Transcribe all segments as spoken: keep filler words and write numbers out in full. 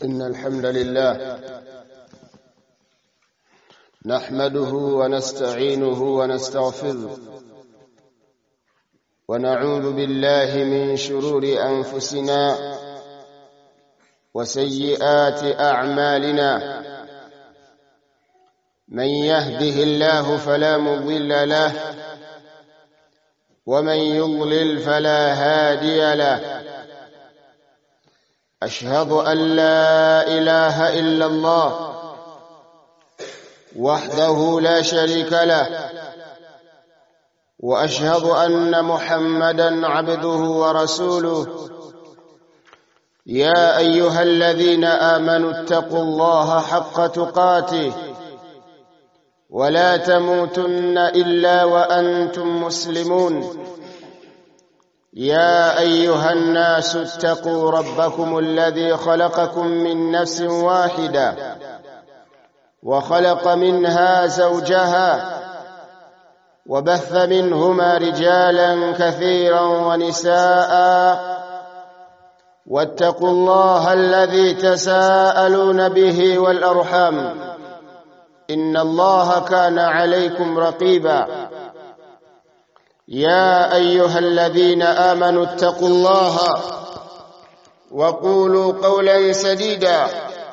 إن الحمد لله نحمده ونستعينه ونستغفره ونعوذ بالله من شرور أنفسنا وسيئات أعمالنا من يهده الله فلا مضل له ومن يضلل فلا هادي له أشهد أن لا إله إلا الله وحده لا شريك له وأشهد أن محمدًا عبده ورسوله يا أيها الذين آمنوا اتقوا الله حق تقاته ولا تموتن إلا وأنتم مسلمون يا أيها الناس اتقوا ربكم الذي خلقكم من نفس واحدة وخلق منها زوجها وبث منهما رجالا كثيرا ونساء واتقوا الله الذي تساءلون به والأرحام إن الله كان عليكم رقيبا يا أيها الذين آمنوا اتقوا الله وقولوا قولا سديدا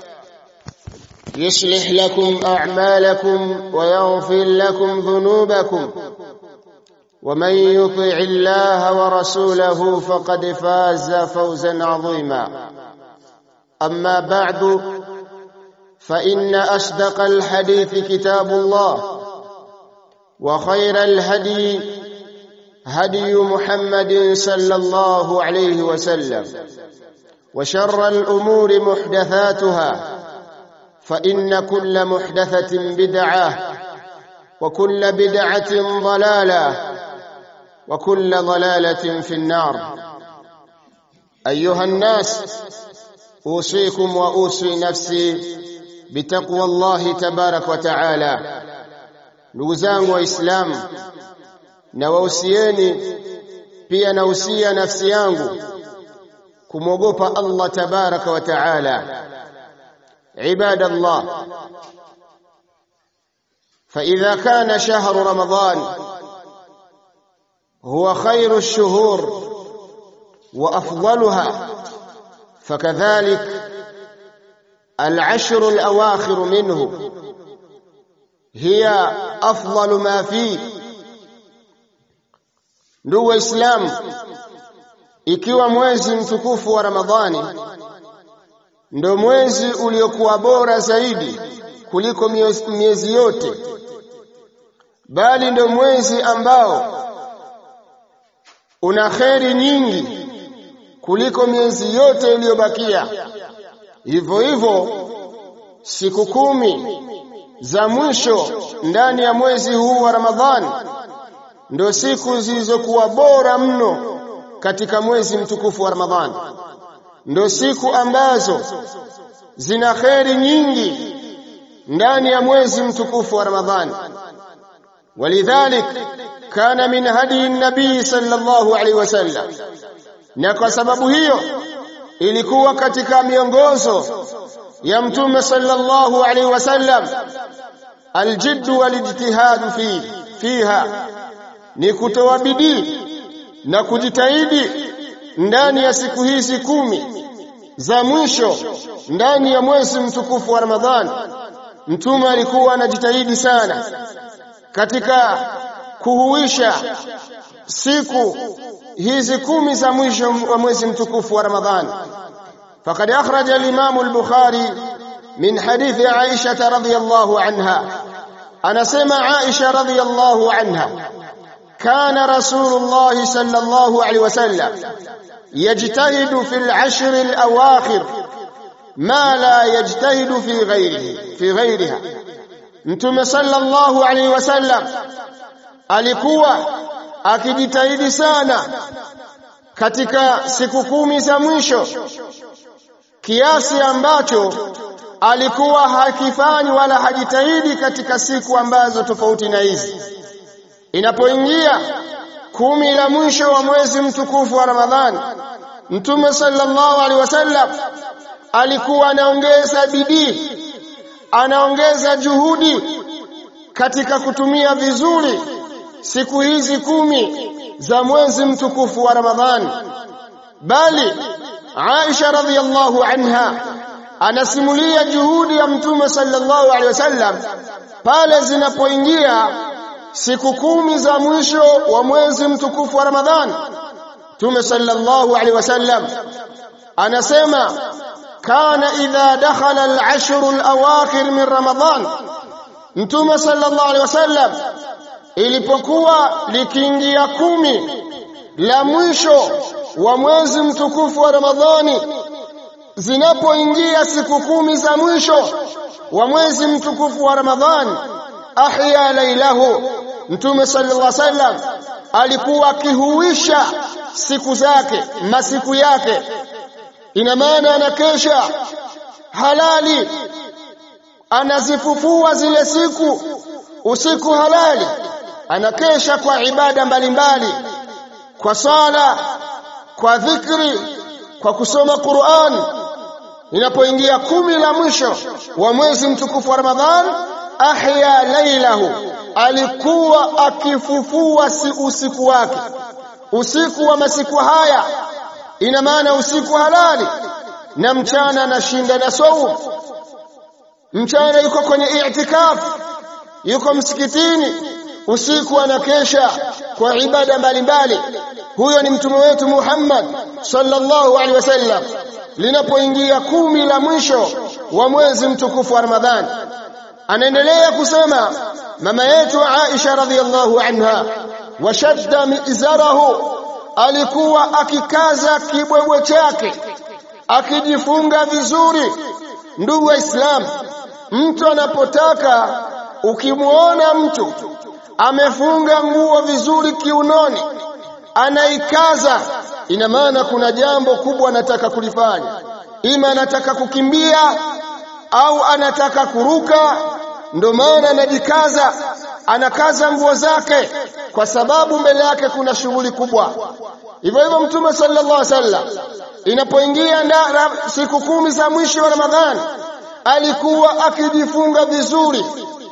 يصلح لكم أعمالكم ويغفر لكم ذنوبكم ومن يطع الله ورسوله فقد فاز فوزا عظيما أما بعد فإن أصدق الحديث كتاب الله وخير الهدي هدي محمد صلى الله عليه وسلم وشر الأمور محدثاتها فإن كل محدثة بدعة وكل بدعة ضلالة وكل ضلالة في النار أيها الناس أوصيكم وأوصي نفسي بتقوى الله تبارك وتعالى نوزان وإسلام نوصيني pia nausia nafsi yangu kumogopa Allah tabaraka wa taala عباد الله فإذا كان شهر رمضان هو خير الشهور وأفضلها فكذلك العشر الأواخر منه هي أفضل ما فيه ndugu Islam ikiwa mwezi mtukufu wa Ramadhani ndio mwezi uliokuwa bora zaidi kuliko miezi yote bali ndio mwezi ambao una kheri nyingi kuliko miezi yote iliyobakia hivyo hivyo siku kumi za mwisho ndani ya mwezi huu wa Ramadhani ndio siku zilizokuwa bora mno katika mwezi mtukufu wa Ramadhani ndio siku ambazo zina kheri nyingi ndani ya mwezi mtukufu wa Ramadhani walidhalik kana min hadi nabii sallallahu alaihi wasallam na kwa sababu hiyo ilikuwa katika miongozo ya mtume sallallahu alaihi wasallam aljidd walijtihad fi fiha ni kutoa bidii na kujitahidi ndani ya siku hizi kumi za mwisho ndani ya mwezi mtukufu wa Ramadhani mtume alikuwa anajitahidi sana katika kuhuisha siku hizi kumi za mwisho wa mwezi mtukufu wa Ramadhani faqad akhraja al-Imam al-Bukhari min hadithi Aisha radhiyallahu anha anasema Aisha radhiyallahu anha كان رسول الله صلى الله عليه وسلم يجتهد في العشر الأواخر ما لا يجتهد في غيره في غيرها متى صلى الله عليه وسلم alikuwa akijitahidi sana katika siku kumi za mwisho kiasi ambacho alikuwa hakifanyi wala hajitahidi katika siku ambazo tofauti na hizi inapoingia kumi la mwisho wa mwezi mtukufu wa Ramadhani Mtume sallallahu alaihi wasallam alikuwa anaongeza bidii, anaongeza juhudi katika kutumia vizuri siku hizi kumi za mwezi mtukufu wa Ramadhani. Bali Aisha radhiyallahu anha anasimulia juhudi ya Mtume sallallahu alaihi wasallam pale zinapoingia siku kumi za mwisho wa mwezi mtukufu wa Ramadhani. Mtume sallallahu alaihi wasallam anasema kana idha dakhala al-ashr al-awakhir min Ramadhan, Mtume sallallahu alaihi wasallam ilipokuwa likiingia kumi la mwisho wa mwezi mtukufu wa Ramadhani, zinapoingia siku kumi za mwisho wa mwezi mtukufu wa Ramadhani, ahya lailahu, Mtume sallallahu alaihi wasallam alikuwa akihuisha siku zake, masiku yake. Ina maana anakesha halali, anazifufua zile siku usiku halali, anakesha kwa ibada mbalimbali, kwa sala, kwa dhikri, kwa kusoma Qur'an. Inapoingia kumi la mwisho wa mwezi mtukufu wa Ramadhan, ahya lailahu, alikuwa akifufua si usiku wake, usiku wa masiku haya. Ina maana usiku halali, na mchana anashinda na saumu. Mchana yuko kwenye i'tikaf, yuko msikitini, usiku anakesha kwa ibada mbalimbali. Huyo ni mtume wetu Muhammad sallallahu alaihi wasallam. Linapoingia kumi la mwisho wa mwezi mtukufu wa Ramadhani, anaendelea kusema mama yetu Aisha radhiyallahu anha, washadda mizarahu, alikuwa akikaza kibwebwe chake, akijifunga vizuri. Ndugu wa Islam, mtu anapotaka, ukimuona mtu amefunga nguo vizuri kiunoni, anaikaza, ina maana kuna jambo kubwa anataka kulifanya. Ima anataka kukimbia au anataka kuruka, ndio maana anajikaza, anakaza nguo zake, kwa sababu mbele yake kuna shughuli kubwa. Hivyo hivyo Mtume sallallahu alaihi wasallam inapoingia na siku kumi za mwisho wa Ramadhani, alikuwa akijifunga vizuri,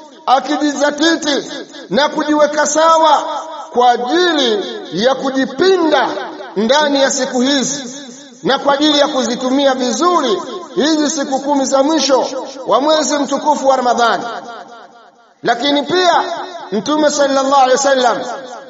akijizatiti na kujiweka sawa kwa ajili ya kujipinda ndani ya siku hizi na kwa ajili ya kuzitumia vizuri hizi siku kumi za mwisho wa mwezi mtukufu wa Ramadhani. Lakini pia Mtume sallallahu alaihi wasallam,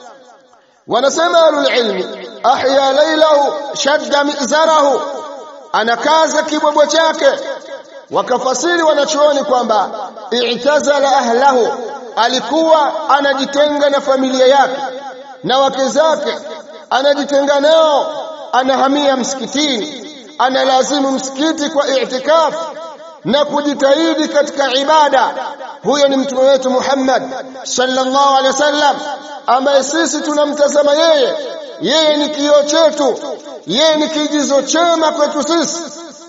wanasema ahlul ilmi, ahya lailahu shadda mizarahu, anakaza kibwebwe chake. Wakafasiri wanachuoni kwamba i'tazala ahlahu, alikuwa anajitenga na familia yake na wake zake, anajitenga nao, anahamia msikitini, analazimu msikiti kwa i'tikaf na kujitahidi katika ibada. Huyo ni mtume wetu Muhammad sallallahu alaihi wasallam, ambaye sisi tunamtazama yeye. Yeye ni kioo chetu, yeye ni kiigizo chema kwetu sisi.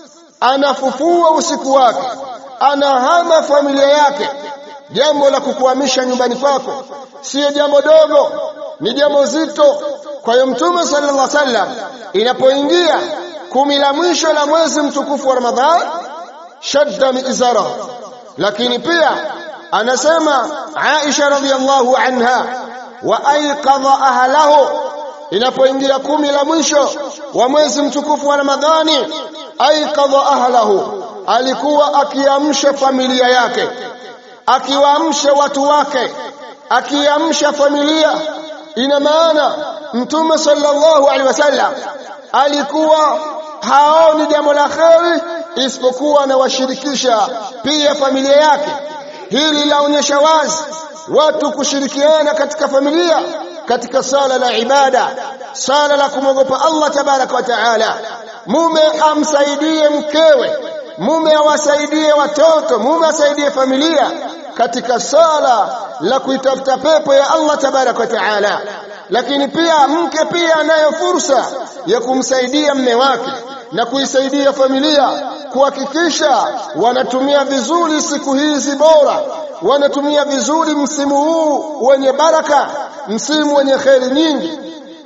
Anafufua usiku wake, anahama familia yake. Jambo la kukuhamisha nyumbani kwako sio jambo dogo, ni jambo zito. Kwa hiyo Mtume sallallahu alaihi wasallam inapoingia kumi la mwisho la mwezi mtukufu wa Ramadhani, shadda mizara. Lakini pia anasema Aisha radhiyallahu anha, wa aiqadha ahlahu, inapoingia kumi la mwisho wa mwezi mtukufu wa Ramadhani, aiqadha ahlahu, alikuwa akiamsha familia yake, akiwaamsha watu wake, akiamsha familia. Ina maana Mtume sallallahu alaihi wasallam alikuwa haoni jambo la kheri isipokuwa anawashirikisha pia familia yake. Hili laonyesha wazi watu kushirikiana katika familia, katika sala la ibada, sala la kumwogopa Allah tabaraka wa taala. Mume amsaidie mkewe, mume awasaidie watoto, mume asaidie familia katika sala la kuitafuta pepo ya Allah tabaraka wa taala. Lakini pia mke pia anayo fursa ya kumsaidia mme wake na kuisaidia familia, kuhakikisha wanatumia vizuri siku hizi bora, wanatumia vizuri msimu huu wenye baraka, msimu wenye kheri nyingi.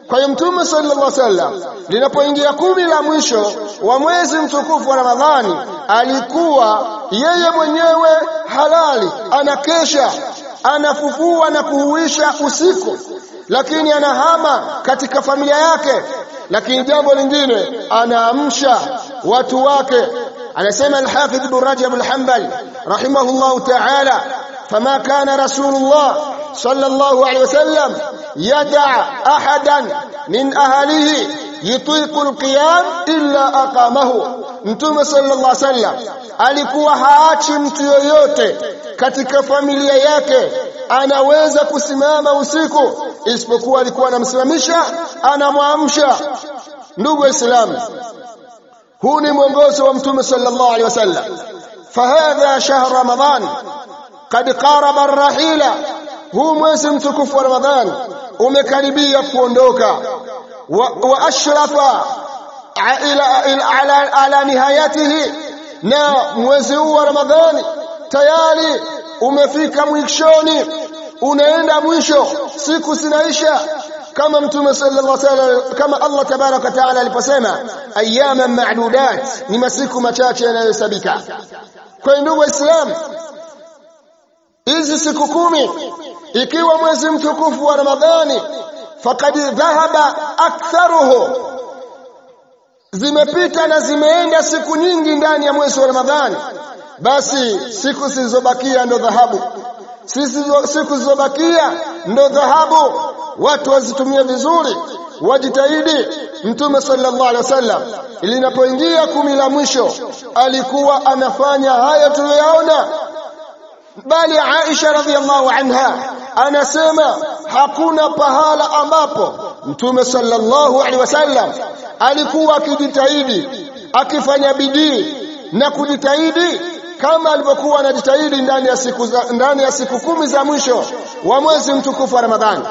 Kwa hiyo Mtume sallallahu alaihi wasallam linapoingia kumi la mwisho wa mwezi mtukufu wa Ramadhani alikuwa yeye mwenyewe halali, anakesha, anafufua na kuhuisha usiku, lakini anahama katika familia yake. Lakini jambo lingine, anaamsha watu wake. Anasema al-Hafidh Ibn Rajab al-Hanbali rahimahullahu ta'ala, fama kana Rasulullah sallallahu alayhi wasallam yad'a ahadan min ahlihi yutiqu al-qiyam illa aqamahu. Mtume sallallahu alayhi wasallam alikuwa haachi mtu yoyote katika familia yake anaweza kusimama usiku, isipokuwa alikuwa anamsimamisha, anamwamsha. Ndugu Waislamu, huu ni mwongozo wa Mtume sallallahu alaihi wasallam. Fahadha shahr Ramadhan qad qaraba ar-rahila, huu mwezi mtukufu wa Ramadhan umekaribia kuondoka. Wa, wa ashrafa ila, ila ala, ala nihayatihi, na mwezi huu wa Ramadhani tayari umefika mwishoni, unaenda mwisho, siku zinaisha. Kama Mtume sallallahu alaihi wasallam, kama Allah tabaraka taala aliposema ayyaman ma'dudat, ni masiku machache yanayohesabika. Kwa ndugu Waislamu, hizi siku kumi ikiwa mwezi mtukufu wa Ramadhani faqad dhahaba aktharuhu, zimepita na zimeenda siku nyingi ndani ya mwezi wa Ramadhani, basi siku zilizobakia ndo dhahabu. Sisi siku zilizobakia ndo dhahabu, watu wazitumie vizuri, wajitahidi. Mtume sallallahu alaihi wasallam linapoingia kumi la mwisho alikuwa anafanya haya tuliyoona, bali Aisha radhiallahu anha anasema hakuna pahala ambapo Mtume sallallahu alaihi wasallam alikuwa akijitahidi, akifanya bidii na kujitahidi kama alivyokuwa anajitahidi ndani ya siku za, ndani ya siku kumi za mwisho wa mwezi mtukufu wa Ramadhani.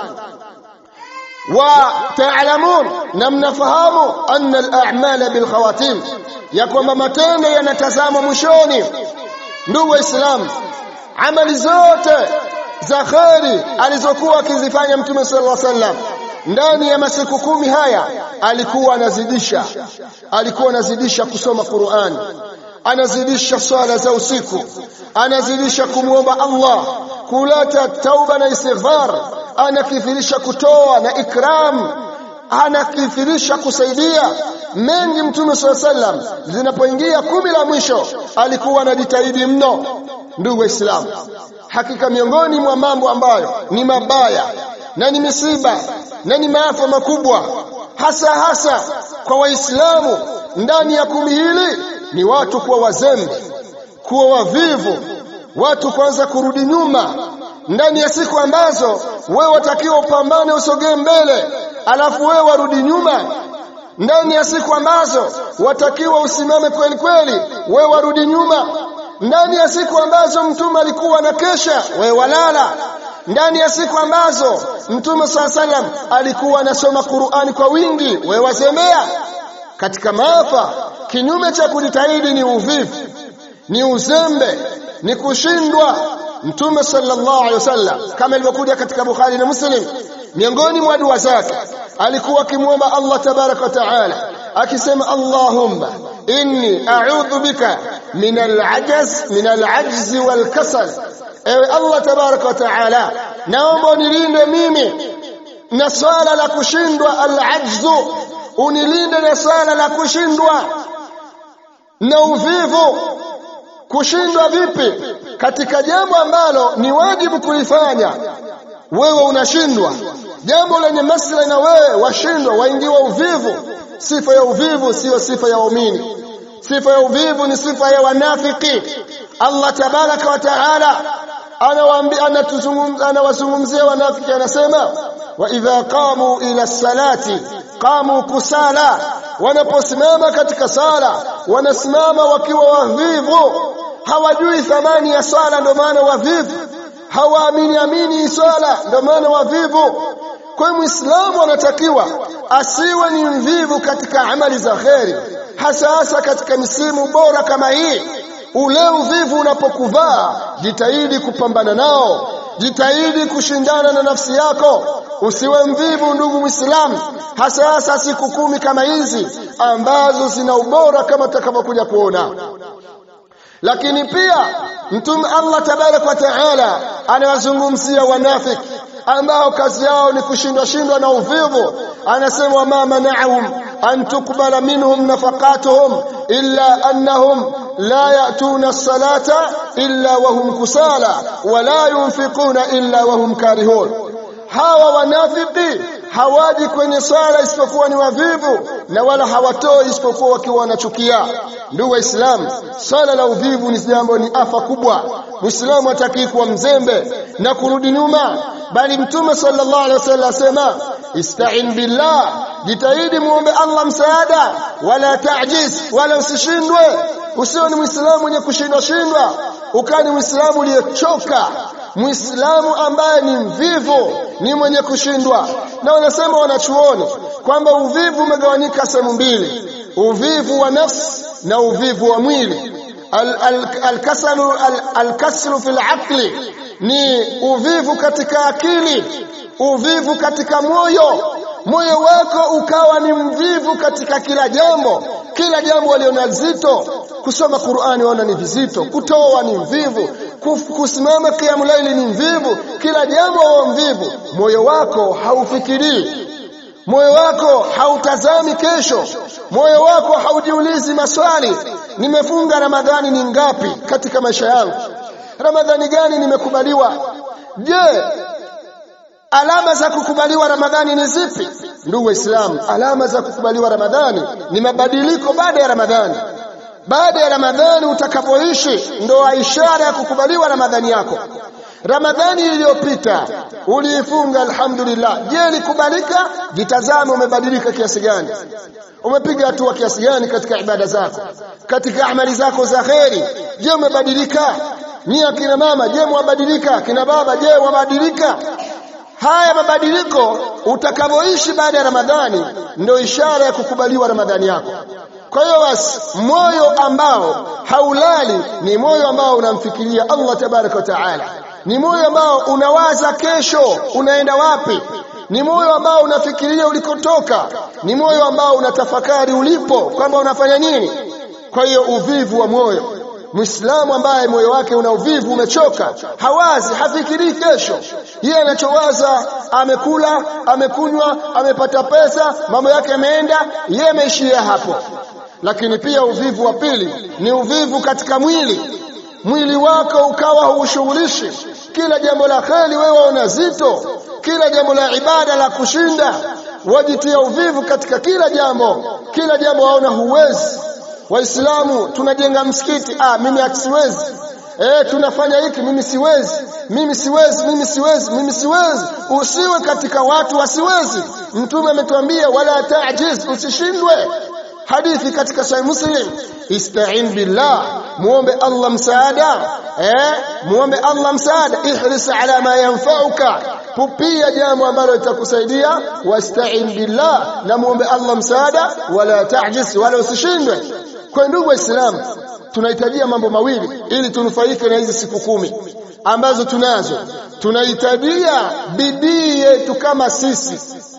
Wa taalamun, na mnafahamu anna al-a'mala bil khawatim, ya kwamba matendo yanatazama mwishoni. Ndugu Waislamu, amali zote za kheri alizokuwa akizifanya Mtume sallallahu alaihi wasallam ndani ya masiku kumi haya alikuwa anazidisha, alikuwa anazidisha kusoma Qur'an, anazidisha swala za usiku, anazidisha kumuomba Allah, kuleta tauba na istighfar, anakithirisha kutoa na ikram, anakithirisha kusaidia mengi. Mtume sallallahu alaihi wasallam zinapoingia kumi la mwisho alikuwa anajitahidi mno. Ndugu Waislamu, hakika miongoni mwa mambo ambayo ni mabaya na ni misiba na ni maafa makubwa hasa hasa kwa Waislamu ndani ya kumi hili ni watu kuwa wazembe, kuwa wavivu, watu kwanza kurudi nyuma ndani ya siku ambazo wewe watakiwa upambane usogee mbele, alafu wewe warudi nyuma. Ndani ya siku ambazo watakiwa usimame kweli kweli, wewe warudi nyuma. Ndani ya siku ambazo Mtume alikuwa anakesha, wewe walala. Ndani ya siku ambazo Mtume sallallahu alaihi wasallam alikuwa anasoma Qur'ani kwa wingi, wewe wazemea. Katika maafa, kinyume cha kujitahidi ni uvivu, ni uzembe, ni kushindwa. Mtume sallallahu alaihi wasallam kama ilivyokuja katika Bukhari na Muslim, miongoni mwa dua zake alikuwa akimuomba Allah tabaraka wa taala akisema, Allahumma inni a'udhu bika min al-ajaz min al-ajzi wal-kasal, ewe Allah tabaraka wa taala, naomba unilinde mimi na swala la kushindwa, al-ajzu, unilinde na swala la kushindwa na uvivu. Kushindwa vipi? Katika jambo ambalo ni wajibu kulifanya wewe unashindwa, jambo lenye maslahi na wewe washindwa, waingiwa uvivu. Sifa ya uvivu sio sifa ya waumini. Sifa ya uvivu ni sifa ya wanafiki. Allah tabaraka wa taala anawaambia, anatuzungumza, anawazungumzia wanafiki, anasema wa idha qamu ila salati qamu kusala, wanaposimama katika sala wanasimama wakiwa wavivu, hawajui thamani ya sala, ndio maana wavivu, hawaamini amini swala, ndio maana wavivu. Kwa hiyo Muislamu anatakiwa asiwe ni mvivu katika amali za kheri, hasa hasa katika misimu bora kama hii. Ule uvivu unapokuvaa, jitahidi kupambana nao, jitahidi kushindana na nafsi yako, usiwe mvivu ndugu Muislamu, hasa hasa siku kumi kama hizi ambazo zina ubora kama tutakavyokuja kuona. Lakini pia Mtume Allah tabarak wa taala anawazungumzia wanafiki ambao kazi yao ni kushindwa shindwa na uvivu. Anasema wa ma mana'ahum an tuqbala minhum nafaqatuhum illa annahum la ya'tuna as-salata illa wa hum kusala wa la yunfiquna illa wa hum karihun. Hawa wanafiki hawaji kwenye swala isipokuwa ni wavivu, na wala hawatoi isipokuwa wakiwa wanachukia. Ndugu Waislamu, swala la uvivu ni jambo, ni afa kubwa. Muislamu hataki kuwa mzembe na kurudi nyuma, bali Mtume sallallahu alaihi wasallam asema ista'in billah, jitahidi muombe Allah msaada, wala ta'jiz, wala usishindwe. Usiwe ni Muislamu mwenye kushindwa shindwa, ukani Muislamu uliyechoka, Muislamu ambaye ni mvivu, ni mwenye kushindwa. Na wanasema wanachuoni kwamba uvivu umegawanyika sehemu mbili: uvivu wa nafsi na uvivu wa mwili. Al-kasalu al-kaslu fil aqli ni uvivu katika akili, uvivu katika moyo. Moyo wako ukawa ni mvivu katika kila jambo, kila jambo waliona zito. Kusoma Qur'ani waona ni vizito, kutoa ni mvivu, kusimama qiyamul layli ni mvivu, kila jambo wa mvivu. Moyo wako haufikirii, moyo wako hautazami kesho, moyo wako haujiulizi maswali: nimefunga Ramadhani ni ngapi katika maisha yangu? Ramadhani gani nimekubaliwa? Je, alama za kukubaliwa Ramadhani ni zipi? Ndugu Waislamu, alama za kukubaliwa Ramadhani ni mabadiliko baada ya Ramadhani. Baada ya Ramadhani utakapoishi ndio ishara ya kukubaliwa Ramadhani yako. Ramadhani iliyopita uliifunga alhamdulillah, je, likubalika? Jitazame umebadilika kiasi gani, umepiga hatua kiasi gani katika ibada zako, katika amali zako za kheri. Je, umebadilika? Ni akina mama, je mwabadilika? Kina baba, je mwabadilika? Haya mabadiliko utakapoishi baada ya Ramadhani ndio ishara ya kukubaliwa Ramadhani yako. Kwa hiyo basi, moyo ambao haulali ni moyo ambao unamfikiria Allah tabaraka wa taala, ni moyo ambao unawaza kesho unaenda wapi, ni moyo ambao unafikiria ulikotoka, ni moyo ambao unatafakari ulipo kwamba unafanya nini. Kwa hiyo uvivu wa moyo, Muislamu ambaye moyo wake una uvivu, umechoka, hawazi, hafikiri kesho. Yeye anachowaza amekula, amekunywa, amepata pesa, mambo yake yameenda, yeye ameishia hapo. Lakini pia uvivu wa pili ni uvivu katika mwili. Mwili wako ukawa haushughulishi, kila jambo la kheri wewe una zito, kila jambo la ibada la kushinda wajitia uvivu katika kila jambo, kila jambo waona huwezi. Waislamu tunajenga msikiti, ah mimi siwezi. Eh tunafanya hiki, mimi siwezi. Mimi siwezi, mimi siwezi, mimi siwezi. Usiwe katika watu wasiwezi. Mtume ametuambia wala ta'jiz, usishindwe. Hadithi katika Sahih Muslim, ista'in billah, muombe Allah msaada. Eh muombe Allah msaada, ihris ala ma yanfa'uka, pupia jambo ambalo litakusaidia. Wasta'in billah, na muombe Allah msaada, wala ta'jiz, wala usishindwe. Kwa ndugu Waislamu, tunahitajia mambo mawili ili tunufaike na hizi siku kumi ambazo tunazo. Tunahitajia bidii yetu kama sisi,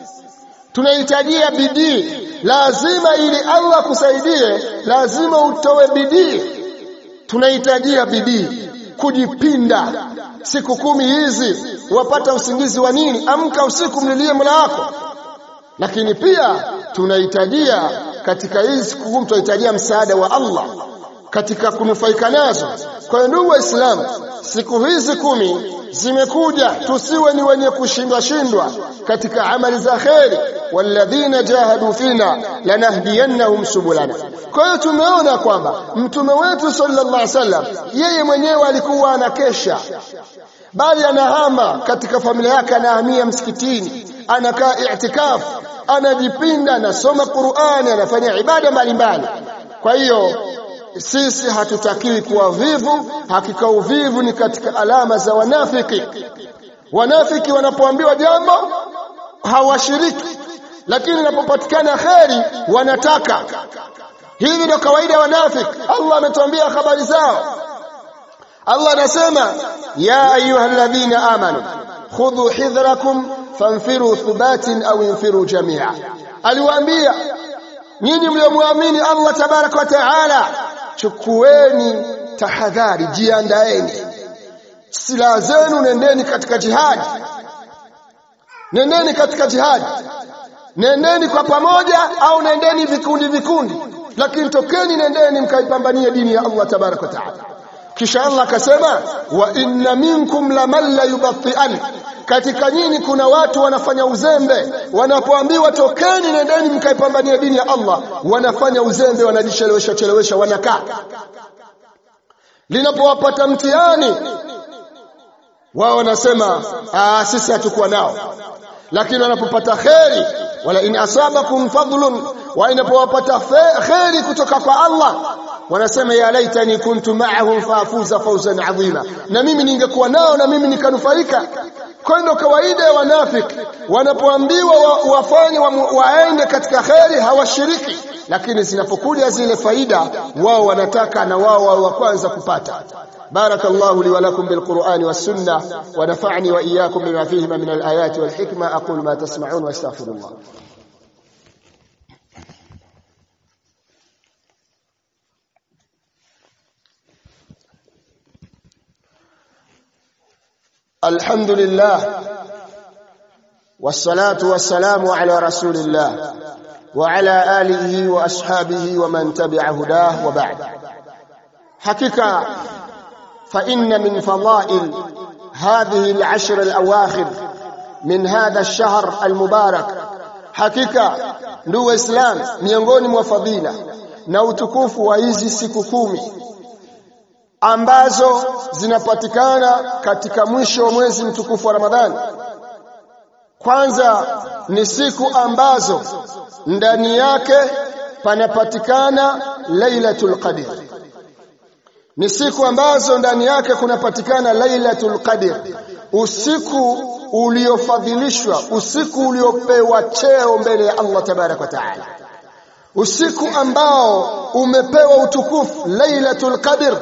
tunahitajia bidii. Lazima ili Allah kusaidie, lazima utoe bidii. Tunahitajia bidii, kujipinda. Siku kumi hizi wapata usingizi wa nini? Amka usiku, mlilie Mola wako. Lakini pia tunahitajia katika hizi siku kumi, tunahitajia msaada wa Allah katika kunufaika nazo. Kwa hiyo ndugu Waislamu, siku hizi kumi zimekuja, tusiwe ni wenye kushindwa shindwa katika amali za kheri. Walladhina jahadu fina lanahdiyannahum subulana. Kwa hiyo tumeona kwamba mtume wetu sallallahu alaihi wasallam yeye mwenyewe alikuwa anakesha, bali anahama katika familia yake, anahamia msikitini, anakaa i'tikafu, anajipinda, anasoma Qur'ani, anafanya ibada mbalimbali. Kwa hiyo sisi hatutakiwi kuwa vivu. Hakika uvivu ni katika alama za wanafiki. Wanafiki wanapoambiwa jambo hawashiriki, lakini inapopatikana kheri wanataka. Hivi ndio kawaida ya wanafiki. Allah ametuambia habari zao. Allah anasema ya ayyuhalladhina amanu khudhu hidhrakum fanfiru thubatin au infiru jami'a. Aliwaambia nyinyi mliomuamini Allah tabaraka wa taala, chukueni tahadhari, jiandaeni, silaha zenu, nendeni katika jihad, nendeni katika jihad, nendeni kwa pamoja au nendeni vikundi vikundi, lakini tokeni, nendeni mkaipambanie dini ya Allah tabaraka wa taala. Kisha Allah akasema wa inna minkum laman la yubatti'an, katika nyinyi kuna watu wanafanya uzembe, wanapoambiwa tokeni nendeni mkaipambania dini ya Allah, wanafanya uzembe, wanajichelewesha chelewesha, wanakaa. Linapowapata mtihani wao wanasema ah, sisi hatakuwa nao, lakini wanapopata khairi, wala in asabakum fadlun, wa inapowapata khairi kutoka kwa Allah wanasema ya laitani kuntu ma'ahum faafuza fawzan adhima, na mimi ningekuwa nao na mimi nikanufaika. Kwa ndo kawaida ya wanafiki, wanapoambiwa wa, wafanye wa, waende katika khairi hawashiriki, lakini zinapokuja zile faida wao wanataka na wao wa kwanza kupata. Barakallahu li wa lakum bil Qur'ani was sunnah wa nafa'ani wa iyyakum bima fihi min al ayati wal hikma. Aqulu ma tasma'un wa astaghfirullah. الحمد لله والصلاة والسلام على رسول الله وعلى آله وأصحابه ومن تبع هداه وبعد. حقيقة فإن من فضائل هذه العشر الأواخر من هذا الشهر المبارك، حقيقة ndugu Islam, miongoni mwa fadhila na utukufu wa hizi siku kumi ambazo zinapatikana katika mwisho wa mwezi mtukufu wa Ramadhani, kwanza ni siku ambazo ndani yake panapatikana Lailatul Qadr. Ni siku ambazo ndani yake kunapatikana Lailatul Qadr, usiku uliofadhilishwa, usiku uliopewa cheo mbele ya Allah tabarak wa taala, usiku ambao umepewa utukufu. Lailatul Qadr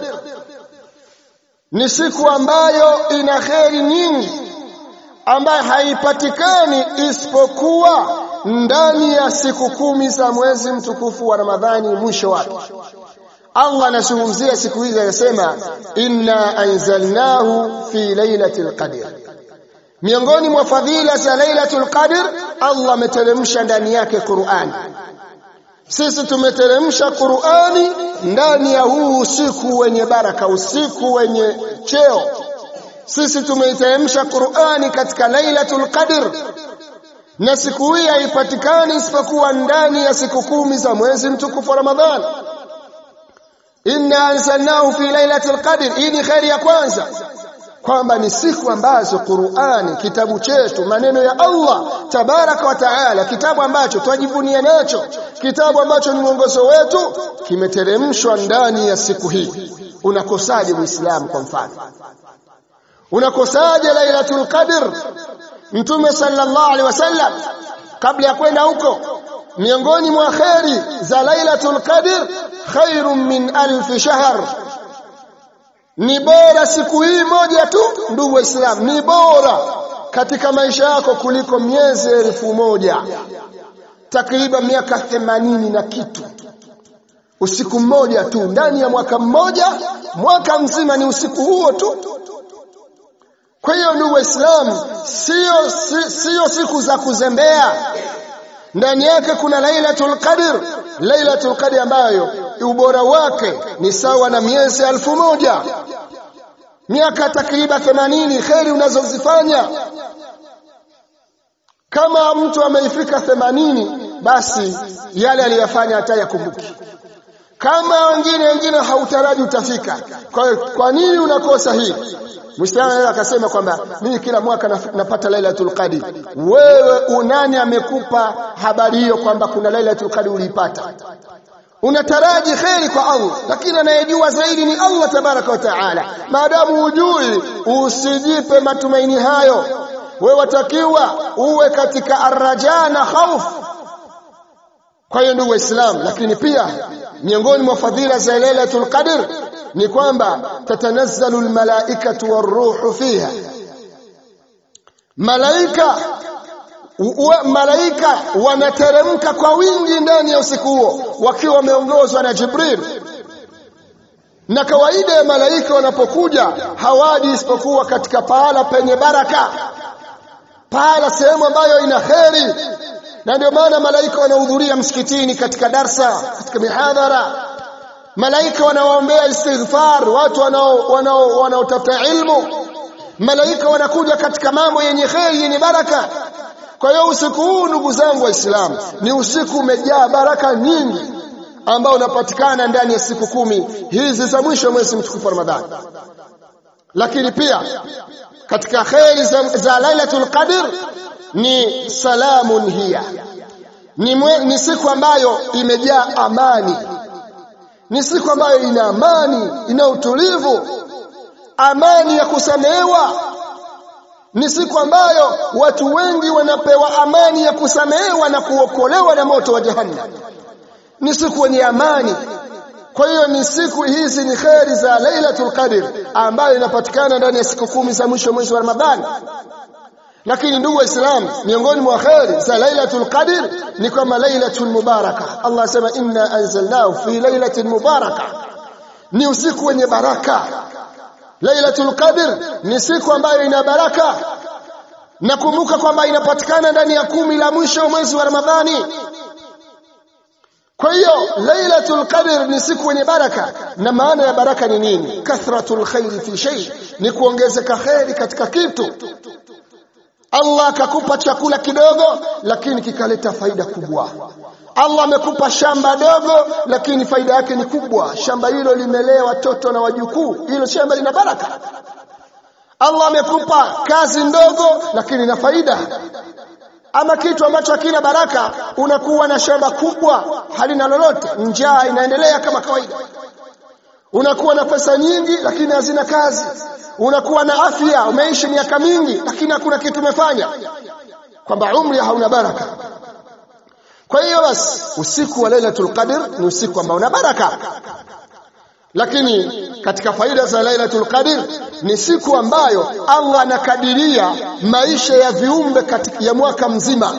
ni siku ambayo ina kheri nyingi, ambayo haipatikani isipokuwa ndani ya siku kumi za mwezi mtukufu wa Ramadhani mwisho wake. Allah anazungumzia siku hizi, anasema inna anzalnahu fi lailatul qadr. Miongoni mwa fadhila za Lailatul Qadr, Allah ameteremsha ndani yake Qur'an. Sisi tumeteremsha Qur'ani ndani ya huu usiku wenye baraka, usiku wenye cheo. Sisi tumeiteremsha Qur'ani katika Lailatul Qadr, na siku hii haipatikani isipokuwa ndani ya siku kumi za mwezi mtukufu wa Ramadhani. Inna anzalnahu fi Lailatul Qadr, hii ni khairi ya kwanza, kwamba ni siku ambazo Qur'ani, kitabu chetu, maneno ya Allah tabaraka wa taala, kitabu ambacho twajivunia nacho, kitabu ambacho ni mwongozo wetu, kimeteremshwa ndani ya siku hii. Unakosaje Muislamu? Kwa mfano, unakosaje Lailatul Qadr? Mtume sallallahu alaihi wasallam kabla ya kwenda huko, miongoni mwa khairi za Lailatul Qadr, khairun min alf shahr, ni bora siku hii moja tu ndugu Waislamu, ni bora katika maisha yako kuliko miezi elfu moja, takriban miaka themanini na kitu. Usiku mmoja tu ndani ya mwaka mmoja, mwaka mzima ni usiku huo tu. Kwa hiyo ndugu Waislamu, sio sio siku za kuzembea. Ndani yake kuna Lailatul Qadr, Lailatul Qadr ambayo ubora wake ni sawa na miezi elfu moja, miaka takriban themanini. Khairi unazozifanya, kama mtu ameifika themanini, basi yale aliyofanya hata yakumbuki. Kama wengine wengine hautaraji utafika. Kwa kwa nini unakosa hii? Muislamu anaweza akasema kwamba mimi kila mwaka napata Lailatul Qadr. Wewe unani amekupa habari hiyo kwamba kuna Lailatul Qadr uliipata? Unataraji khairi kwa Allah, lakini anayejua zaidi ni Allah tabaraka wa taala. Maadamu hujui, usijipe matumaini hayo. Wewe watakiwa uwe katika arraja na khauf. Kwa hiyo ndugu Waislamu, lakini pia miongoni mwa fadhila za Lailatul Qadr ni kwamba tatanazzalu almalaikatu waruhu fiha, malaika malaika wanateremka kwa wingi ndani ya usiku huo wakiwa wameongozwa na Jibril. Na kawaida ya malaika wanapokuja hawaji isipokuwa katika pahala penye baraka, pahala sehemu ambayo ina kheri. Na ndio maana malaika wanahudhuria msikitini katika darsa, katika mihadhara. Malaika wanawaombea istighfar watu wanao wanao wanaotafuta ilmu. Malaika wanakuja katika mambo yenye kheri, yenye baraka. Kwa hiyo usiku huu ndugu zangu Waislamu ni usiku umejaa baraka nyingi ambao unapatikana ndani ya siku kumi hizi za mwisho mwezi mtukufu wa Ramadhani. Lakini pia katika kheri za, za Lailatul Qadr ni salamun hiya, ni, mwe, ni siku ambayo imejaa amani, ni siku ambayo ina amani, ina utulivu, amani ya kusamehewa. Ni siku ambayo watu wengi wanapewa amani ya kusamehewa na kuokolewa na moto wa Jahannam. Ni siku yenye amani. Kwa hiyo ni siku hizi ni kheri za Lailatul Qadr ambayo inapatikana ndani ya siku kumi za mwisho mwezi wa Ramadhani. Lakini ndugu Waislamu, miongoni mwa kheri za Lailatul Qadr ni kama Lailatul Mubaraka. Allah asema inna anzalnahu fi lailatin mubaraka, ni usiku wenye baraka. Lailatul Qadr ni siku ambayo ina baraka. Nakumbuka kwamba inapatikana ndani ya kumi la mwisho mwezi wa Ramadhani. Kwa hiyo Lailatul Qadr ni siku yenye baraka. Na maana ya baraka ni nini? Kathratul khairi fi shay, ni kuongezeka khairi katika kitu. Allah akakupa chakula kidogo lakini kikaleta faida kubwa. Allah amekupa shamba dogo lakini faida yake ni kubwa. Shamba hilo limelea watoto na wajukuu, hilo shamba lina baraka. Allah amekupa kazi ndogo lakini na faida. Ama kitu ambacho hakina baraka, unakuwa na shamba kubwa halina lolote, njaa inaendelea kama kawaida. Unakuwa na pesa nyingi lakini hazina kazi. Unakuwa na afya, umeishi miaka mingi lakini hakuna kitu umefanya, kwamba umri hauna baraka. Kwa hiyo basi usiku wa Lailatul Qadr ni usiku ambao una baraka. Lakini katika faida za Lailatul Qadr ni siku ambayo Allah anakadiria maisha ya viumbe katika ya mwaka mzima.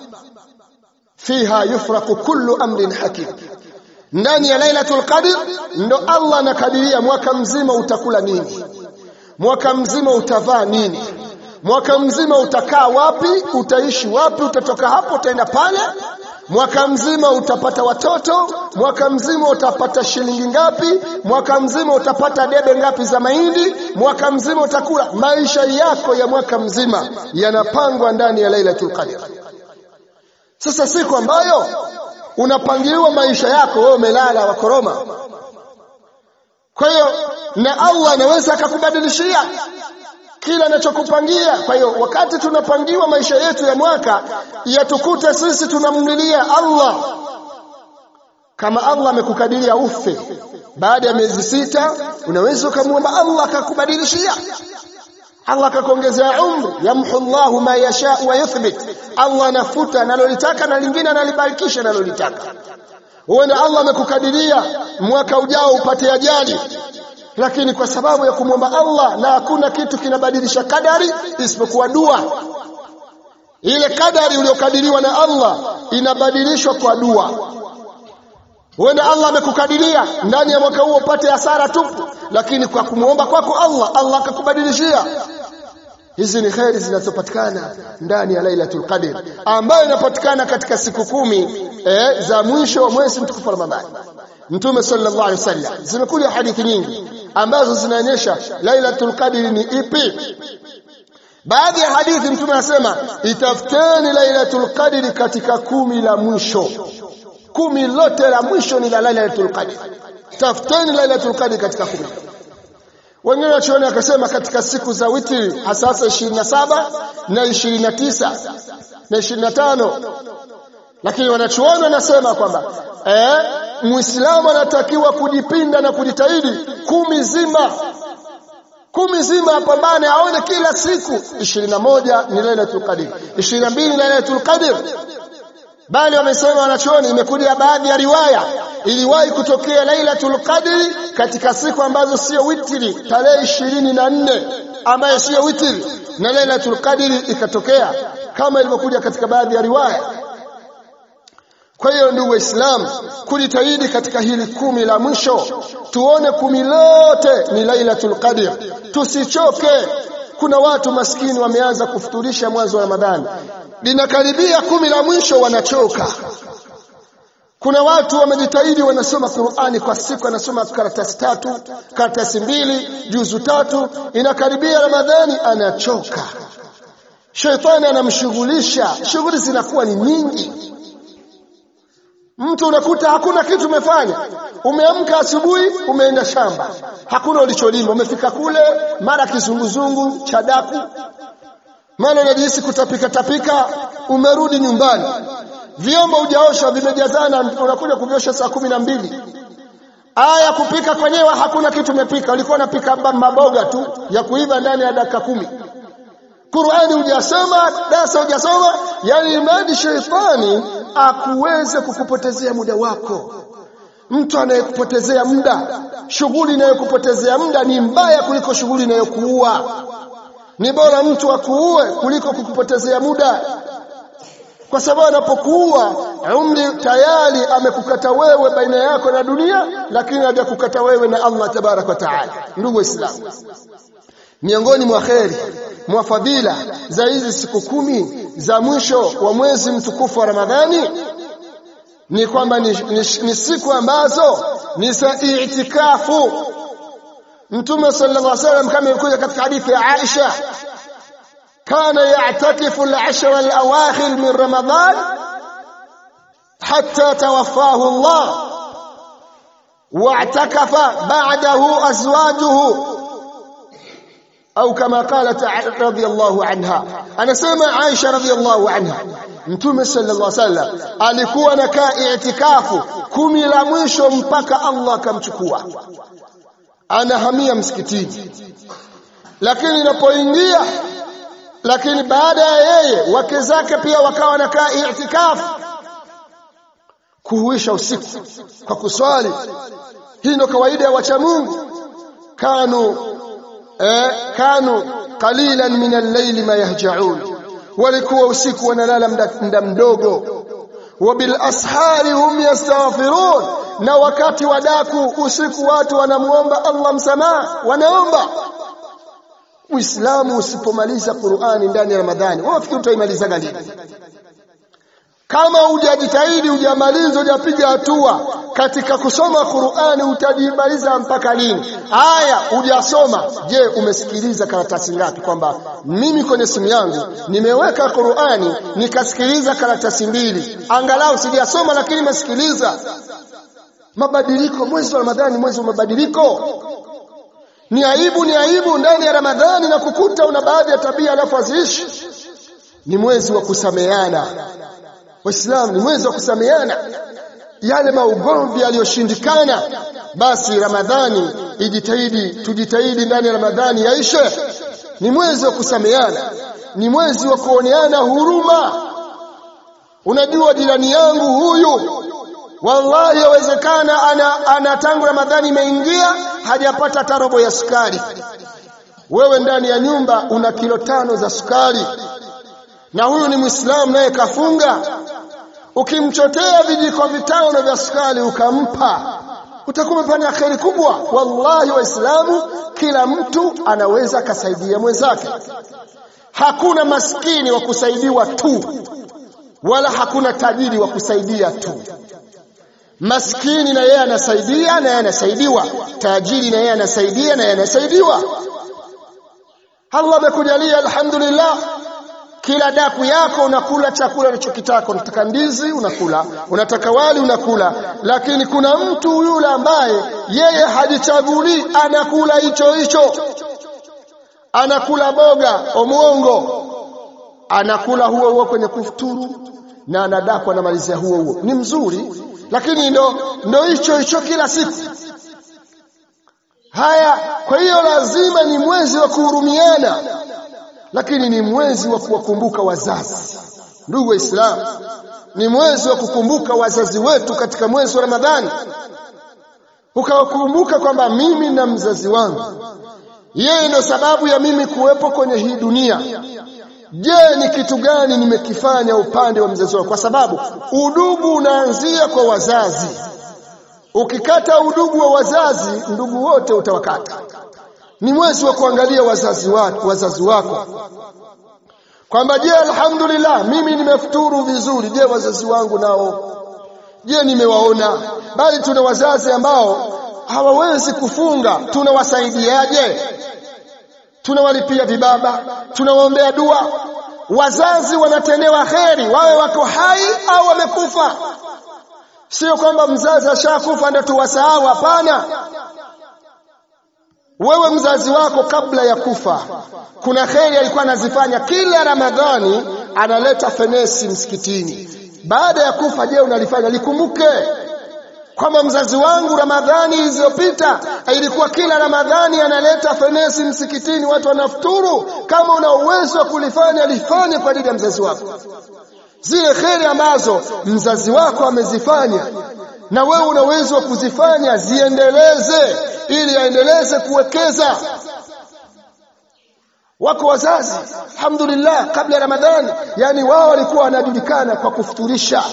Fiha yufraqu kullu amrin hakim, ndani ya Lailatul Qadr ndo Allah anakadiria mwaka mzima utakula nini, mwaka mzima utavaa nini, mwaka mzima utakaa wapi, utaishi wapi, utatoka hapo utaenda pale, mwaka mzima utapata watoto, mwaka mzima utapata shilingi ngapi, mwaka mzima utapata debe ngapi za mahindi, mwaka mzima utakula. Maisha yako ya mwaka mzima yanapangwa ndani ya Lailatul Qadr. Sasa siku ambayo unapangiliwa maisha yako, wewe umelala wakoroma. Kwa hiyo na Allah anaweza akakubadilishia kila anachokupangia. Kwa hiyo wakati tunapangiwa maisha yetu ya mwaka, yatukute sisi tunamlilia Allah. Kama Allah amekukadiria ufe baada ya miezi sita, unaweza kumuomba Allah akakubadilishia, Allah akakuongezea umri. Yamhu Allahu ma yasha wa yuthbit, Allah anafuta analolitaka na lingine analibarikisha analolitaka. Huenda Allah amekukadiria mwaka ujao upate ajali, lakini kwa sababu ya kumwomba Allah, na hakuna kitu kinabadilisha kadari isipokuwa dua. Ile kadari uliyokadiriwa na Allah inabadilishwa kwa dua. Huenda Allah amekukadiria ndani ya mwaka huo upate hasara tupu, lakini kwa kumwomba kwako Allah, Allah akakubadilishia. Hizi ni khairi zinazopatikana ndani ya Lailatul Qadr, ambayo inapatikana katika siku kumi eh, za mwisho wa mwezi mtukufu wa Ramadhani. Mtume sallallahu alaihi wasallam, zimekuja hadithi nyingi ambazo zinaonyesha Lailatul Qadr ni ipi. Baadhi ya hadithi Mtume anasema itafuteni Lailatul Qadr katika kumi la mwisho. Kumi lote la mwisho ni la Lailatul Qadr. Tafuteni Lailatul Qadr katika kumi. Wengine wachuoni akasema katika siku za witri, hasa ishirini na saba na ishirini na tisa na ishirini na tano. Lakini wanachuoni wanasema kwamba eh Muislamu anatakiwa kujipinda na kujitahidi kumi zima. Kumi zima apambane, aone kila siku. ishirini na moja ni Lailatul Qadr, ishirini na mbili ni Lailatul Qadr. Bali wamesema wanachuoni, imekuja baadhi ya riwaya iliwahi kutokea Lailatul Qadr katika siku ambazo sio witri, tarehe ishirini na nne ambayo sio witri, na Lailatul Qadr ikatokea kama ilivyokuja katika baadhi ya riwaya. Kwa hiyo ndugu Waislamu, kujitahidi katika hili kumi la mwisho, tuone kumi lote ni Lailatul Qadr, tusichoke. Kuna watu maskini wameanza kufuturisha mwanzo wa Ramadhani, linakaribia kumi la mwisho wanachoka. Kuna watu wamejitahidi, wanasoma Qur'ani kwa siku, anasoma karatasi tatu, karatasi mbili, juzu tatu, inakaribia Ramadhani anachoka. Shetani anamshughulisha, shughuli zinakuwa ni nyingi. Mtu unakuta hakuna kitu umefanya. Umeamka asubuhi, umeenda shamba, hakuna ulicholima, umefika kule mara kizunguzungu cha daku, mara unajihisi kutapika tapika, umerudi nyumbani, vyombo hujaosha vimejazana, unakuja kuviosha saa kumi na mbili. Aya kupika kwenyewe hakuna kitu umepika, ulikuwa unapika maboga tu ya kuiva ndani ya dakika kumi. Qur'ani hujasoma, darasa hujasoma, yani imani shetani akuweze kukupotezea muda wako. Mtu anayekupotezea muda, shughuli inayokupotezea muda ni mbaya kuliko shughuli inayokuua. Ni bora mtu akuue kuliko kukupotezea muda, kwa sababu anapokuua umri tayari amekukata wewe baina yako na dunia, lakini hajakukata wewe na Allah tabarak wa taala. Ndugu Waislamu, miongoni mwa kheri mwa fadhila za hizi siku kumi za mwisho wa mwezi mtukufu wa Ramadhani ni kwamba ni, ni, ni siku ambazo ni za i'tikafu. Mtume sallallahu alaihi wasallam kama ilikuja katika hadithi ya Aisha, kana ya'takifu al-ashra al-awakhir min Ramadan hatta tawaffahu Allah wa'takafa ba'dahu azwajuhu au kama qalat radhiyallahu anha. Anasema Aisha radhiyallahu anha, Mtume sallallahu alaihi wasallam alikuwa anakaa i'tikafu kumi la mwisho mpaka Allah akamchukua, anahamia msikitini. Lakini inapoingia, lakini baada ya yeye wake zake pia wakawa wanakaa i'tikafu, kuhuisha usiku kwa kuswali. Hii ndio kawaida ya wacha Mungu. Kanu eh, kanu qalilan min al-layli ma yahja'un, walikuwa usiku wanalala muda mdogo. Wabil ashari hum yastaghfirun, na wakati wa daku usiku watu wanamuomba Allah msamaha, wanaomba. Uislamu usipomaliza Qur'ani ndani ya Ramadhani, wewe fikiri utaimaliza gani? Kama hujajitahidi, hujamaliza, hujapiga hatua katika kusoma Qur'ani, utajimaliza mpaka lini? Haya, hujasoma, je, umesikiliza karatasi ngapi? Kwamba mimi kwenye simu yangu nimeweka Qur'ani nikasikiliza karatasi mbili, angalau sijasoma lakini nimesikiliza. Mabadiliko. Mwezi wa Ramadhani mwezi wa mabadiliko. Ni aibu, ni aibu ndani ya Ramadhani na kukuta una baadhi ya tabia alafu aziishi. Ni mwezi wa kusameheana. Waislamu, ni mwezi wa kusameheana. Yale maugomvi yaliyoshindikana, basi Ramadhani ijitahidi, tujitahidi ndani ya Ramadhani yaishe. Ni mwezi wa kusameheana, ni mwezi wa kuoneana huruma. Unajua jirani yangu huyu, wallahi yawezekana ana, ana tangu Ramadhani imeingia hajapata hata robo ya sukari. Wewe ndani ya nyumba una kilo tano za sukari, na huyu ni Muislamu naye kafunga. Ukimchotea vijiko vitano vya sukari ukampa, utakuwa umefanya kheri kubwa. Wallahi Waislamu, kila mtu anaweza kasaidia mwenzake. Hakuna maskini wa kusaidiwa tu, wala hakuna tajiri wa kusaidia tu. Maskini na yeye anasaidia na yeye anasaidiwa, tajiri na yeye anasaidia na yeye anasaidiwa. Allah amekujalia alhamdulillah, kila daku yako unakula chakula unachokitaka. Unataka ndizi unakula, unataka wali unakula. Lakini kuna mtu yule ambaye yeye hajichaguli, anakula hicho hicho. Anakula boga omuongo, anakula huo huo kwenye kufuturu, na anadaku anamalizia huo huo. Ni mzuri, lakini ndo ndo hicho hicho kila siku. Haya, kwa hiyo lazima ni mwezi wa kuhurumiana, lakini ni mwezi wa kuwakumbuka wazazi. Ndugu Waislamu, ni mwezi wa kukumbuka wazazi wetu katika mwezi wa Ramadhani. Ukawakumbuka kwamba mimi na mzazi wangu, yeye ndio sababu ya mimi kuwepo kwenye hii dunia. je, ni kitu gani nimekifanya upande wa mzazi wangu? Kwa sababu udugu unaanzia kwa wazazi. Ukikata udugu wa wazazi, ndugu wote utawakata. Ni mwezi wa kuangalia wazazi wako, wazazi wako. Kwamba je, alhamdulillah mimi nimefuturu vizuri, je wazazi wangu nao je nimewaona? Bali tuna wazazi ambao hawawezi kufunga, tunawasaidiaje? Tunawalipia vibaba, tunawaombea dua. Wazazi wanatendewa kheri wawe wako hai au wamekufa. Sio kwamba mzazi ashakufa ndio tuwasahau, hapana. Wewe mzazi wako kabla ya kufa kuna kheri alikuwa anazifanya. Kila Ramadhani analeta fenesi msikitini. Baada ya kufa, je unalifanya? Likumbuke kwamba mzazi wangu Ramadhani ilizopita ilikuwa kila Ramadhani analeta fenesi msikitini, watu wanafuturu. Kama una uwezo wa kulifanya, lifanye kwa ajili ya mzazi wako. Zile kheri ambazo mzazi wako amezifanya na wewe una uwezo wa kuzifanya, ziendeleze ili aendeleze kuwekeza. Wako wazazi alhamdulillah kabla ya Ramadhani, yani wao walikuwa wanajulikana kwa kufuturisha.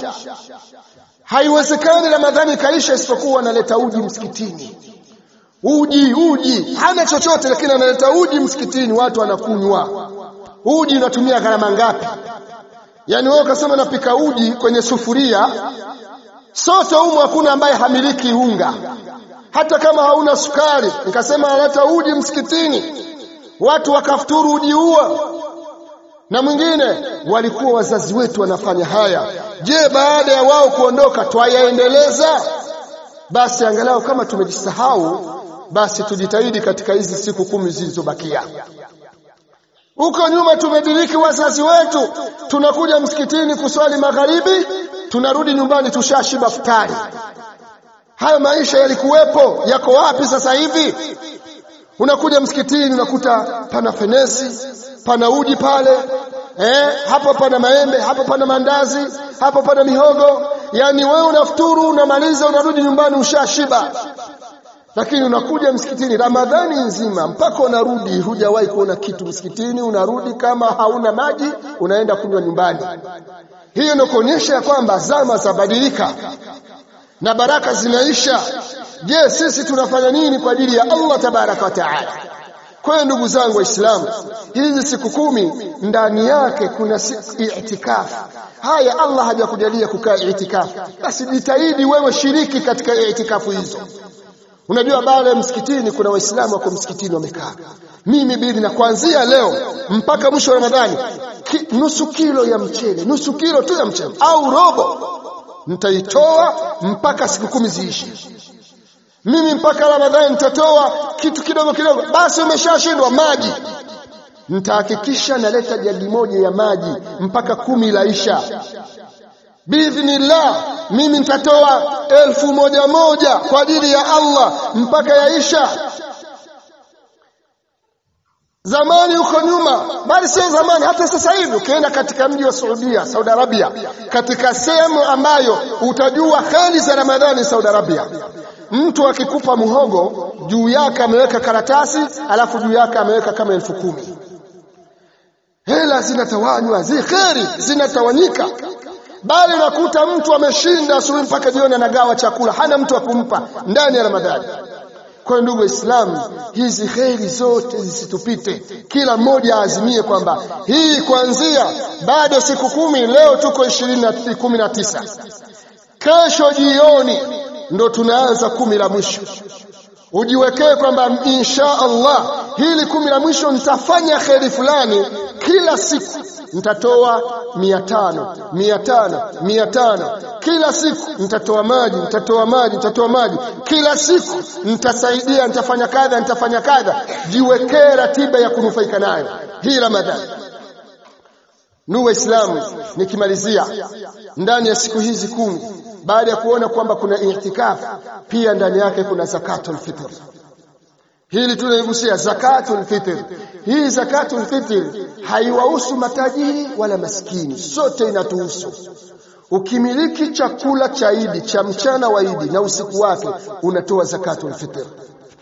Haiwezekani Ramadhani kaisha isipokuwa analeta uji msikitini. Uji, uji, hana chochote lakini analeta uji msikitini, watu wanakunywa. Uji unatumia gharama ngapi? Yani wewe ukasema napika uji kwenye sufuria, sote humu hakuna ambaye hamiliki unga. Hata kama hauna sukari, nikasema analeta uji msikitini, watu wakafuturu uji huo. Na mwingine, walikuwa wazazi wetu wanafanya haya. Je, baada ya wao kuondoka twayaendeleza? Basi angalau kama tumejisahau, basi tujitahidi katika hizi siku kumi zilizobakia. Huko nyuma tumediriki wazazi wetu, tunakuja msikitini kuswali magharibi, tunarudi nyumbani tushashiba futari. Hayo maisha yalikuwepo, yako wapi sasa hivi? Unakuja msikitini unakuta pana fenesi, pana uji pale, eh, hapo pana maembe, hapo pana mandazi, hapo pana mihogo. Yani wewe unafuturu, unamaliza, unarudi nyumbani ushashiba. Lakini unakuja msikitini Ramadhani nzima mpaka unarudi hujawahi kuona kitu msikitini. Unarudi kama hauna maji, unaenda kunywa nyumbani. Hiyo ndio kuonyesha kwamba zama zabadilika na baraka zinaisha. Je, sisi tunafanya nini kwa ajili ya Allah tabaraka wa taala? Kwa hiyo ndugu zangu Waislamu, hizi siku kumi ndani yake kuna i'tikaf. Haya Allah hajakujalia kukaa i'tikaf, basi jitahidi wewe shiriki katika i'tikafu hizo. Unajua baada ya msikitini kuna Waislamu wako msikitini wamekaa. Mimi bibi na kuanzia leo mpaka mwisho wa Ramadhani ki, nusu kilo ya mchele, nusu kilo tu ya mchele au robo nitaitoa mpaka siku kumi ziishi. Mimi mpaka Ramadhani nitatoa kitu kidogo kidogo. Basi umeshashindwa maji, nitahakikisha naleta jagi moja ya maji mpaka kumi laisha. Biidhnillah mimi nitatoa elfu moja moja kwa ajili ya Allah mpaka yaisha. Zamani huko nyuma, bali sio zamani, hata sasa hivi ukienda katika mji wa Saudia, Saudi Arabia, katika sehemu ambayo utajua khali za Ramadhani Saudi Arabia, mtu akikupa muhogo juu yake ameweka karatasi, alafu juu yake ameweka kama elfu kumi. Hela zinatawanywa, zi kheri zinatawanyika. Bali nakuta mtu ameshinda asubuhi mpaka jioni anagawa chakula, hana mtu wa kumpa ndani ya Ramadhani. Kwa ndugu Waislamu, hizi kheri zote zisitupite. Kila mmoja azimie kwamba hii kuanzia bado siku kumi, leo tuko ishirini na kumi na tisa. Kesho jioni ndo tunaanza kumi la mwisho. Ujiwekee kwamba insha Allah hili kumi la mwisho nitafanya kheri fulani. Kila siku nitatoa mia tano, mia tano, mia tano. Kila siku nitatoa maji, nitatoa maji, nitatoa maji. Kila siku nitasaidia, nitafanya kadha, nitafanya kadha. Jiwekee ratiba ya kunufaika nayo hii Ramadhani. Ndugu Waislamu, nikimalizia, ndani ya siku hizi kumi, baada ya kuona kwamba kuna i'tikaf, pia ndani yake kuna zakatul fitr. Hili tunaigusia zakatul fitr. Hii zakatul fitr haiwahusu matajiri wala maskini, sote inatuhusu. Ukimiliki chakula cha Idi, cha mchana wa Idi na usiku wake, unatoa zakatul fitr.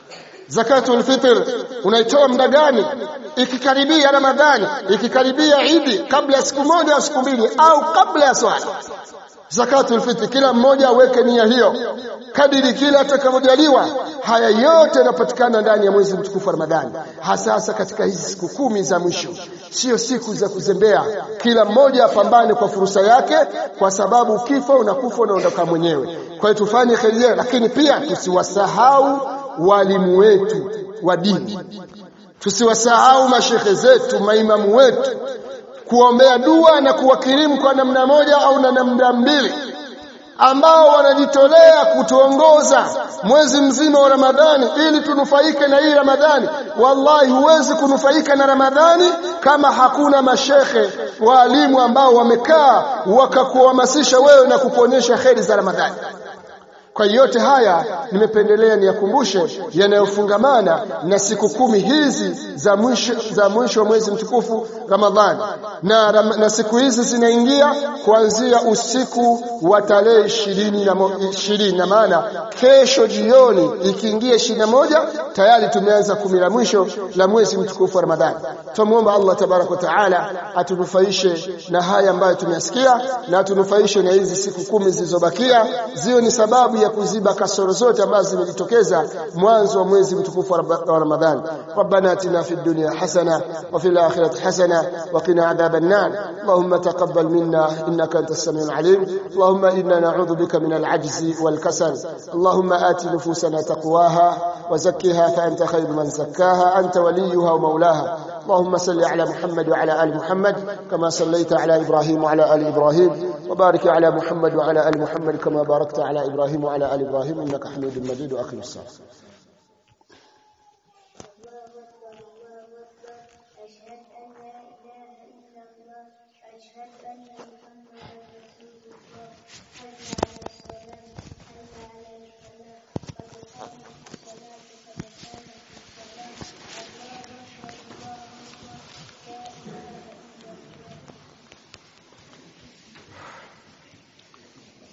Zakatul fitr unaitoa muda gani? Ikikaribia Ramadhani, ikikaribia Idi, kabla siku moja au siku mbili au kabla ya swala. Zakatul fitr kila mmoja aweke nia hiyo kadiri kila atakavyojaliwa. Haya yote yanapatikana ndani ya mwezi mtukufu wa Ramadhani, hasa katika hizi siku kumi za mwisho. Sio siku za kuzembea, kila mmoja apambane kwa fursa yake, kwa sababu ukifa unakufa unaondoka mwenyewe. Kwa hiyo tufanye kheri, lakini pia tusiwasahau walimu wetu wa dini, tusiwasahau mashehe zetu, maimamu wetu, kuombea dua na kuwakirimu kwa namna moja au na namna mbili, ambao wanajitolea kutuongoza mwezi mzima wa Ramadhani ili tunufaike na hii Ramadhani. Wallahi huwezi kunufaika na Ramadhani kama hakuna mashehe walimu ambao wamekaa wakakuhamasisha wewe na kukuonyesha kheri za Ramadhani. Kwa yote haya nimependelea niyakumbushe yanayofungamana na siku kumi hizi za mwisho za mwisho wa mwezi mtukufu Ramadhani. Na, na siku hizi zinaingia kuanzia usiku wa tarehe ishirini na ishirini, na maana kesho jioni ikiingia ishirini na moja tayari tumeanza kumi la mwisho la mwezi mtukufu wa Ramadhani. Tumuomba Allah tabaraka wa taala atunufaishe na haya ambayo tumeyasikia, na atunufaishe na hizi siku kumi zilizobakia ziwe ni sababu ya kuziba kasoro zote ambazo zimejitokeza mwanzo wa mwezi mtukufu wa Ramadhani. Rabbana atina fid dunya hasana wa fil akhirati hasana wa qina adhaban nar. Allahumma taqabbal minna innaka antas samiul alim. Allahumma inna na'udhu bika min al-'ajzi wal kasal. Allahumma ati nufusana taqwaha wa zakkiha fa anta khayru man zakkaha anta waliyuha wa mawlaha. اللهم صل على محمد وعلى آل محمد كما صليت على إبراهيم وعلى آل إبراهيم، وبارك على محمد وعلى آل محمد كما باركت على إبراهيم وعلى آل إبراهيم إنك حميد مجيد. وآخر الصلاة.